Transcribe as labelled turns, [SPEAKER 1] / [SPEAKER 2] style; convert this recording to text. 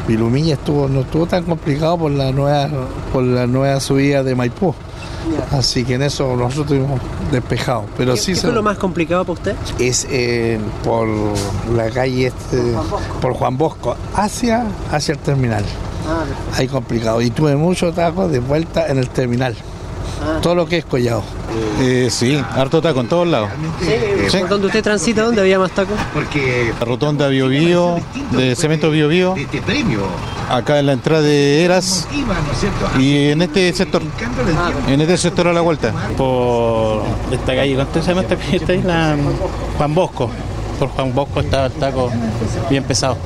[SPEAKER 1] Vilumilla no estuvo tan complicado por la nueva subida de Maipú. Así que en eso nosotros estuvimos despejados. Pero
[SPEAKER 2] ¿Qué fue lo más complicado para usted?
[SPEAKER 1] Es por la calle por Juan Bosco hacia el terminal. Ahí complicado. Y tuve muchos tacos de vuelta en el terminal. Todo lo que es Collado.
[SPEAKER 3] Sí, harto taco en todos lados.
[SPEAKER 2] Sí. ¿Por donde usted transita, dónde había más tacos?
[SPEAKER 3] La rotonda Bio Bio, de Cemento Bio Bio, acá en la entrada de Eras y en este sector a la vuelta.
[SPEAKER 4] Por esta calle, ¿cuánto se llama esta isla? Juan Bosco. Por Juan Bosco estaba el taco bien pesado.